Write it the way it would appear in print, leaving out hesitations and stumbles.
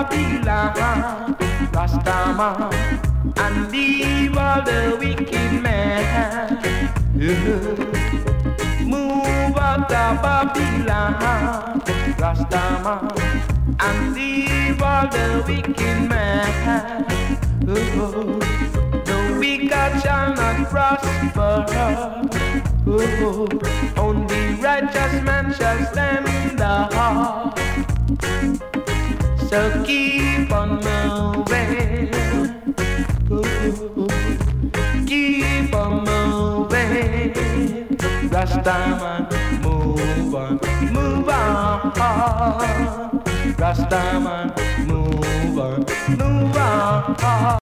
Babylon, Rastaman, and leave all the wicked men. Move out of Babylon, Rastaman, and leave all the wicked men. The wicked shall not prosper. Only righteous man shall stand up. So keep on moving, keep on moving, Rastaman, move on, Rastaman, move on, move on.